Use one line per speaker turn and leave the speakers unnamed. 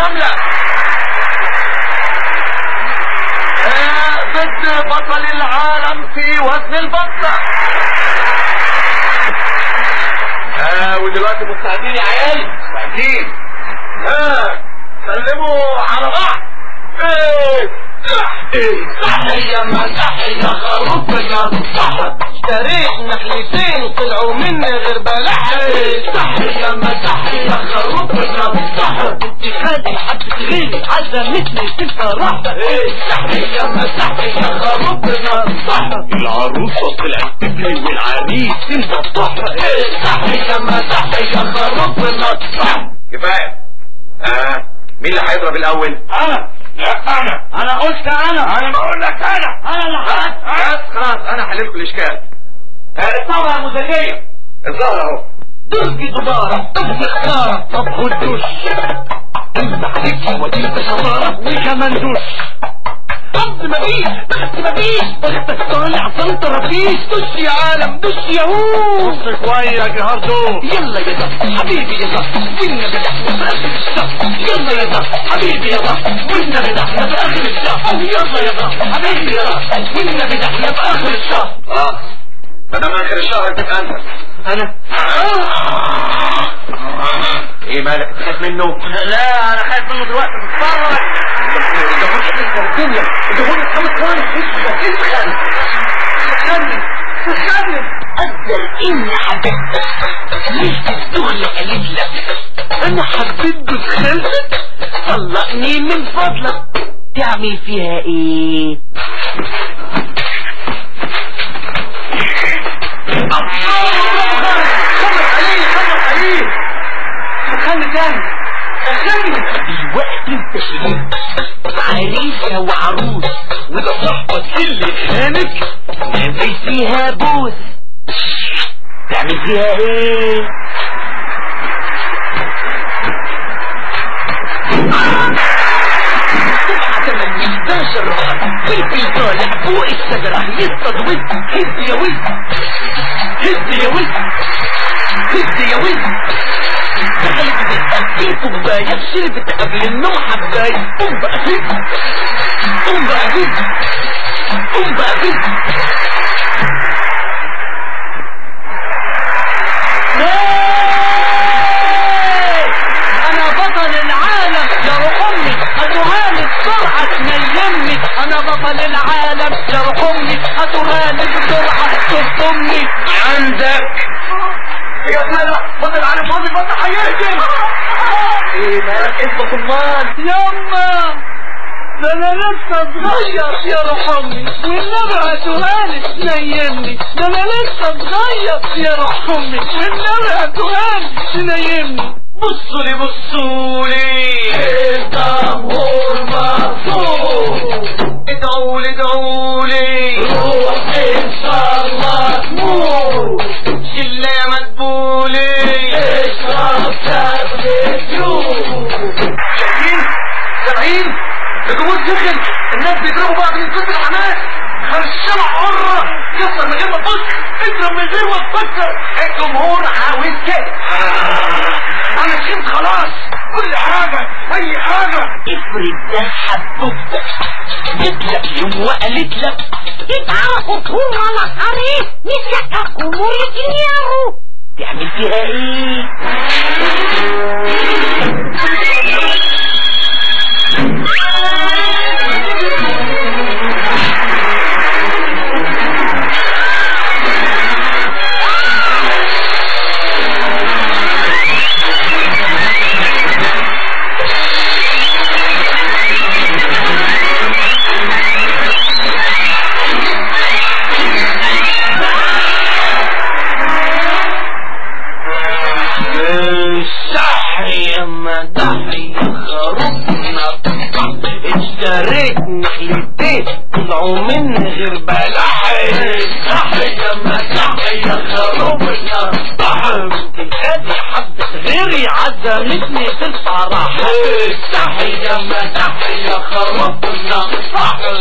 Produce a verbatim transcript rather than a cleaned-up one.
النملة. ضد بطل العالم في وزن البطة. آه ودلوقتي مستعدين يا عيال؟ مستعدين. ها سلموا على بعض. ايه
تحية ما تحية خروفنا صح. اشتريت نخلتين طلعوا مني غير بلح. تحية ما تحية خروفنا صح. انت خالي حبة غيري عزمتني في الفرح. تحية ما تحية خروفنا صح. العروسة طلعت تجري والعريس انت صح. تحية ما تحية خروفنا صح.
كفاية. ها مين اللي هيضرب الاول؟
انا. لا انا انا قلت انا انا بقول لك انا انا اللي
بس خلاص انا هحللكم الاشكال.
الثورة المزاجية
الظهر اهو.
درجي دبارة تبقى خسارة. طب خد دوش انت عليك وديك شطارة وكمان دوش. طب مفيش بس مفيش بختك طالع صنط رفيش. دوش يا عالم دوش يا هو. بص شوية جهاردو. يلا يا ده حبيبي يا ده والنبي ده احنا في اخر الشهر. يلا يا ده حبيبي يا ده والنبي ده احنا في اخر الشهر. يلا يا ده حبيبي يا ده والنبي ده احنا في اخر الشهر.
خلاص ما دام اخر الشهر تبقى انت.
انا
ايه مالك تخاف منه؟
لا انا خايف منه دلوقتي. تتفرج
ده مش هتكسر الدنيا. ده هو خمس ثواني اسخن اسخن
تخلي تخلي
قدر اني حبيبتك مش الدغلة قالت لك
انا حبيت بخلتك. طلقني من فضلك.
تعمل فيها ايه؟
خبر عليه خبر عليه. تخلي تاني تخلي.
الوقت انت شريك عريسة وعروس
وده صاحبك اللي خانك
نعمل فيها بوس. تعمل فيها ايه؟
سبعة تمانية احداشر رقم فلفل طالع فوق الشجرة يصطاد وز. هز يا وز هز يا وز هز يا وز. دخلت بالتأكيد كوباية شربت قبل النوم حباية. قوم بقى فز قوم بقى فز قوم بقى فز. انا بطل العالم يا روح امي هاتوهالي بسرعة تنيمني. انا بطل العالم يا روح امي هاتوهالي بسرعة تفطمني.
عندك يا مالك بطل العالم فاضي البطل هيهجم. ايه مالك اثبت المال.
يما ده انا لسه صغير يا روح امي والنبي هاتوهالي تنيمني. ده انا لسه صغير يا روح امي والنبي هاتوهالي تنيمني. بصولي بصولي الجمهور مرفوض. ادعولي ادعولي روح ان شاء الله تموت. شلة يا مدبولي اشرب تاخد فيوم.
شايفين سامعين الجمهور سخن. الناس بيضربوا بعض من كتر الحماس. خرشمة حرة كسر من غير ما تفكر اضرب من غير ما تفكر. الجمهور عاوز كده. انا شفت خلاص كل حاجة اي حاجة.
افرض ده حبوبتك جبتك يوم وقالت لك
تتعرفوا طول على حريف نسيتكم ورجليهم.
تعمل فيها ايه؟
اشتريت نخلتين طلعوا مني غير بلح. تحية ما تحية خروبنا بحر. ادي حبة غيري عزمتني في الفرح. تحية ما تحية خروبنا بحر.